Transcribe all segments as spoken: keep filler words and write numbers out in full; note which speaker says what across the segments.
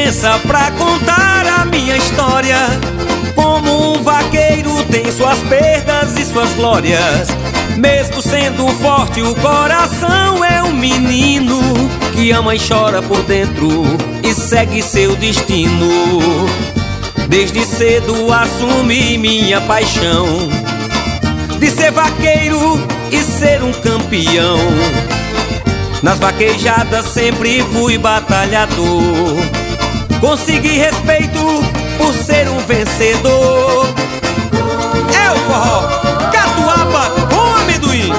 Speaker 1: licença pra contar a minha história. Como um vaqueiro tem suas perdas e suas glórias. Mesmo sendo forte, o coração é um menino que ama e chora por dentro e segue seu destino. Desde cedo assumi minha paixão de ser vaqueiro e ser um campeão. Nas vaquejadas sempre fui batalhador. Consegui respeito por ser um vencedor. É o forró catuaba com amendoim.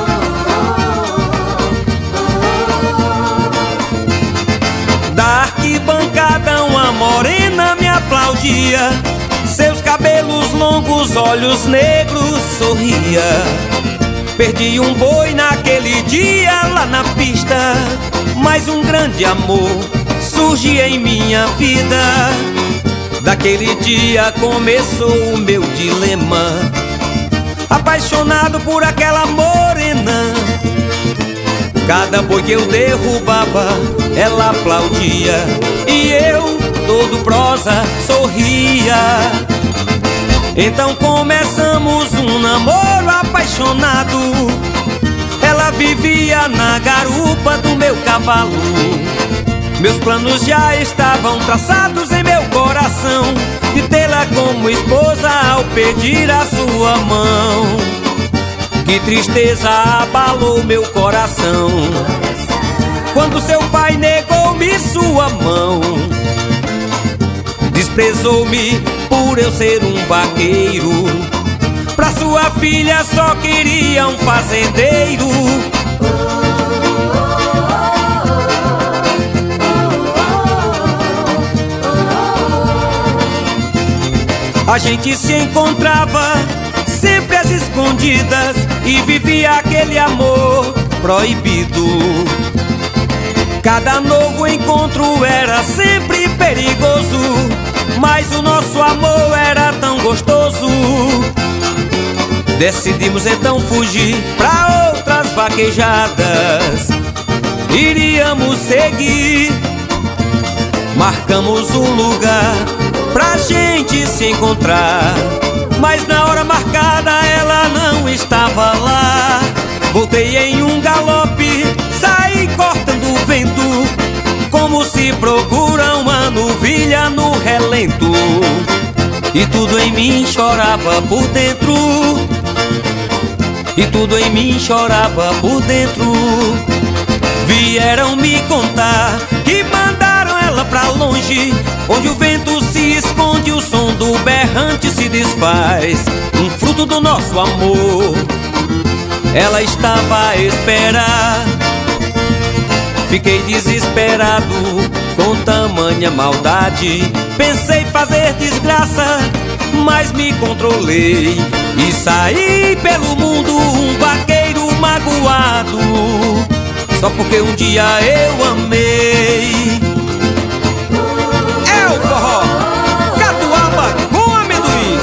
Speaker 1: Da arquibancada uma morena me aplaudia. Seus cabelos longos, olhos negros, sorria. Perdi um boi naquele dia lá na pista, mas um grande amor surgia em minha vida. Daquele dia começou o meu dilema, apaixonado por aquela morena. Cada boi que eu derrubava, ela aplaudia, e eu, todo prosa, sorria. Então começamos um namoro apaixonado. Ela vivia na garupa do meu cavalo. Meus planos já estavam traçados em meu coração, de tê-la como esposa ao pedir a sua mão. Que tristeza abalou meu coração quando seu pai negou-me sua mão. Desprezou-me por eu ser um vaqueiro. Pra sua filha só queria um fazendeiro. A gente se encontrava sempre às escondidas e vivia aquele amor proibido. Cada novo encontro era sempre perigoso, mas o nosso amor era tão gostoso. Decidimos então fugir pra outras vaquejadas. Iríamos seguir. Marcamos um lugar pra gente se encontrar, mas na hora marcada ela não estava lá. Voltei em um galope, saí cortando o vento, como se procura uma novilha no relento. E tudo em mim chorava por dentro, e tudo em mim chorava por dentro. Vieram me contar que mandaram ela pra longe, onde o vento se esconde, o som do berrante se desfaz. Um fruto do nosso amor ela estava a esperar. Fiquei desesperado com tamanha maldade. Pensei fazer desgraça, mas me controlei e saí pelo mundo um vaqueiro magoado, só porque um dia eu amei. É o forró catuaba com amendoim.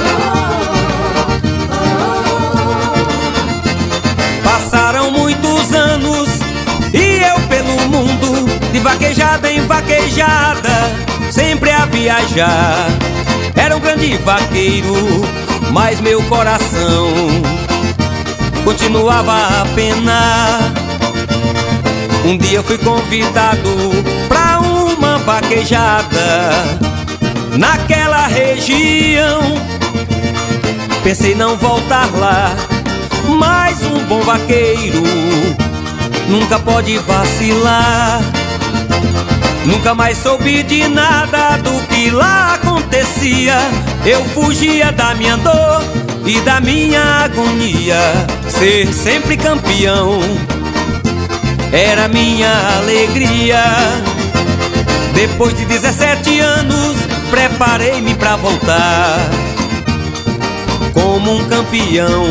Speaker 1: Passaram muitos anos e eu pelo mundo, de vaquejada em vaquejada, sempre a viajar. Era um grande vaqueiro, mas meu coração continuava a penar. Um dia fui convidado pra uma vaquejada naquela região. Pensei não voltar lá, mas um bom vaqueiro nunca pode vacilar. Nunca mais soube de nada do que lá acontecia. Eu fugia da minha dor e da minha agonia. Ser sempre campeão era minha alegria. Depois de dezessete anos, preparei-me pra voltar como um campeão.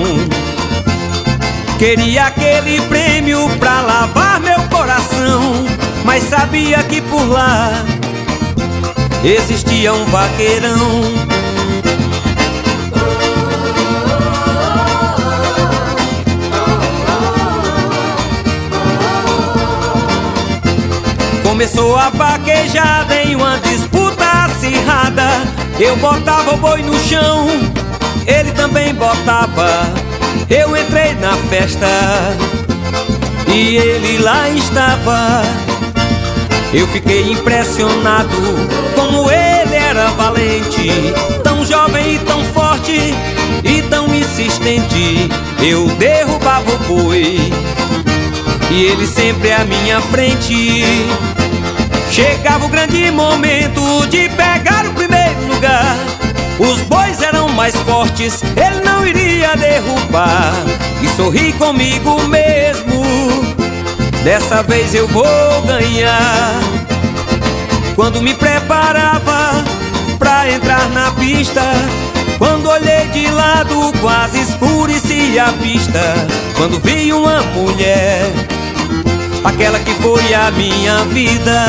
Speaker 1: Queria aquele prêmio pra lavar meu coração, mas sabia que por lá existia um vaqueirão. Começou a vaquejada em uma disputa Eu botava o boi no chão, ele também botava. Eu entrei na festa e ele lá estava. Eu fiquei impressionado como ele era valente, tão jovem e tão forte e tão insistente. Eu derrubava o boi e ele sempre à minha frente. Chegava o grande momento de pegar o primeiro lugar. Os bois eram mais fortes, ele não iria derrubar. E sorri comigo mesmo, dessa vez eu vou ganhar. Quando me preparava pra entrar na pista, quando olhei de lado quase escurecia a vista. Quando vi uma mulher, aquela que foi a minha vida,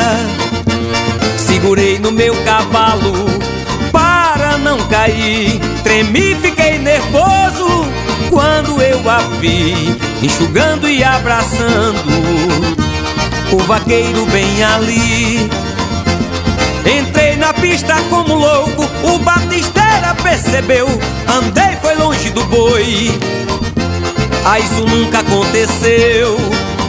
Speaker 1: segurei no meu cavalo para não cair. Tremi, fiquei nervoso quando eu a vi, enxugando e abraçando o vaqueiro bem ali. Entrei na pista como louco, o batisteira percebeu. Andei, foi longe do boi, ah, isso nunca aconteceu.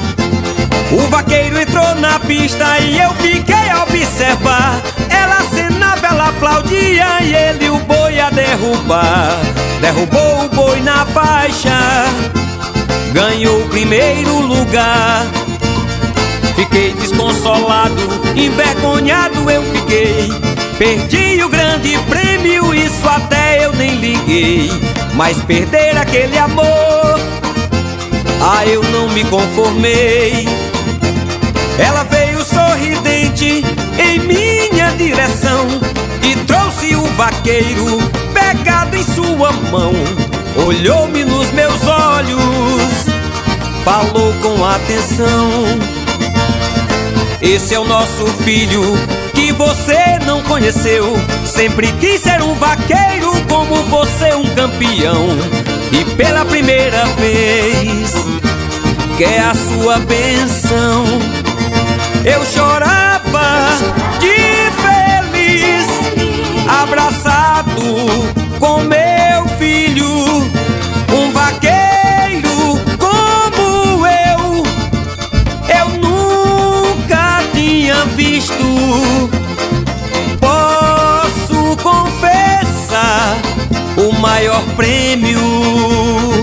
Speaker 1: O vaqueiro entrou na pista e eu fiquei a observar. Ela acenava, ela aplaudia e ele o boi a derrubar. Derrubou o boi na faixa, ganhou o primeiro lugar. Fiquei desconsolado, envergonhado eu fiquei. Perdi o grande prêmio, isso até eu nem liguei. Mas perder aquele amor, ah, eu não me conformei. Ela veio sorridente em minha direção e trouxe o vaqueiro pegado em sua mão. Olhou-me nos meus olhos, falou com atenção: esse é o nosso filho que você não conheceu. Sempre quis ser um vaqueiro como você, um campeão. E pela primeira vez quer a sua bênção. Eu chorava de feliz, abraçado com meu filho. Um vaqueiro como eu, eu nunca tinha visto. Posso confessar, o maior prêmio